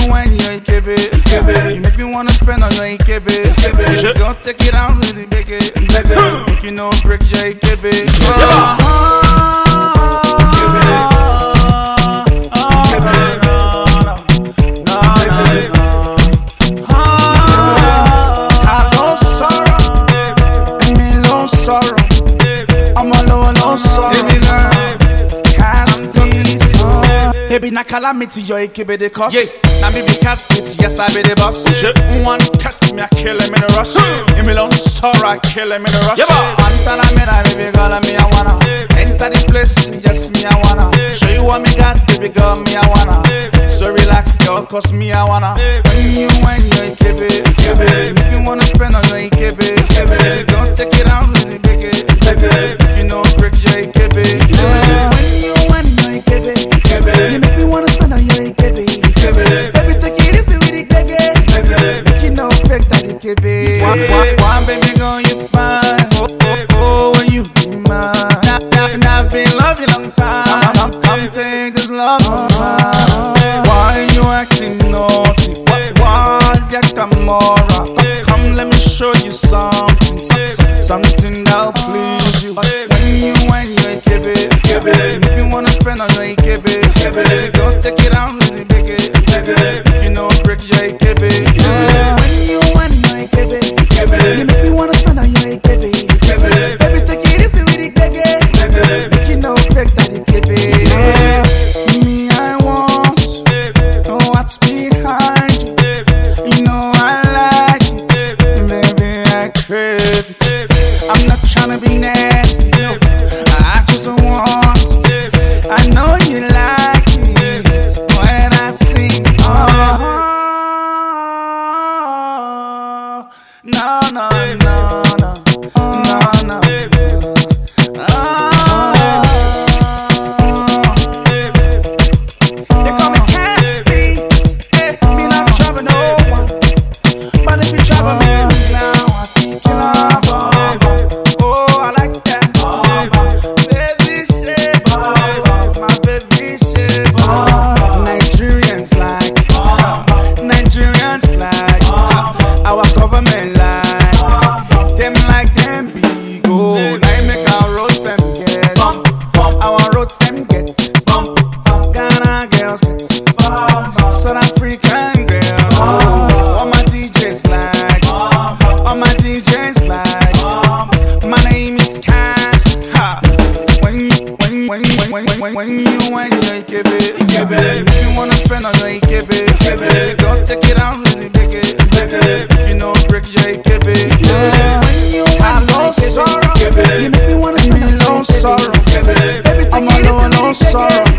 when you're EKB. You make me wanna spend on your EKB. Don't take it out, really make it. Make you no break your EKB. Baby, na calamity, your EKB the cost. Now me be cast it, yes I be the boss. One test me, I kill him in a rush. In me long sorrow, I kill him in a rush. Montana me, baby girl, me I wanna enter the place, yes me I wanna show you what me got, baby girl, me I wanna. So relax, girl, cause me I wanna. When you're EKB, you make me wanna spend on your EKB. Don't take it out, really big it. You know, break your EKB. When you're EKB. You make me wanna spend on your EKB. Baby, take it easy with the EKB. Make you know break that EKB. One baby girl, you fine. Oh, when you be mine. And I've been loving you long time. Come take this love of mine. Why you acting naughty? Why get Amora? Come, let me show you something. Something that'll please you. When you're EKB. You make me wanna spend on your EKB. Don't take it out, really big it. You know, break your EKB. When you're EKB. You make me wanna spend on your EKB. Baby, take it easy with the EKB. Make you know, break that EKB. Me, I want know what's behind you. You know I like it. Baby, I crave it. I'm not tryna be nasty. I just don't want it. I know you like it when I sing. No, no, no, no, no, no. They call me Cass Beats. Me not trouble no one, but if you trouble me now, I think you love. Oh, I like that. Baby shape, my baby shape. Nigerians like our government like them big. Oh, now make our roads them get, our roads them get. Ghana girls get, South African girls. All my DJs like, all my DJs like. My name is Cass. When you're EKB, you make me wanna spend on your EKB. Don't take it out, really big it. You know, break your EKB. When you no sorrow, you make me wanna spend on your EKB. Baby, take it easy, no sorrow.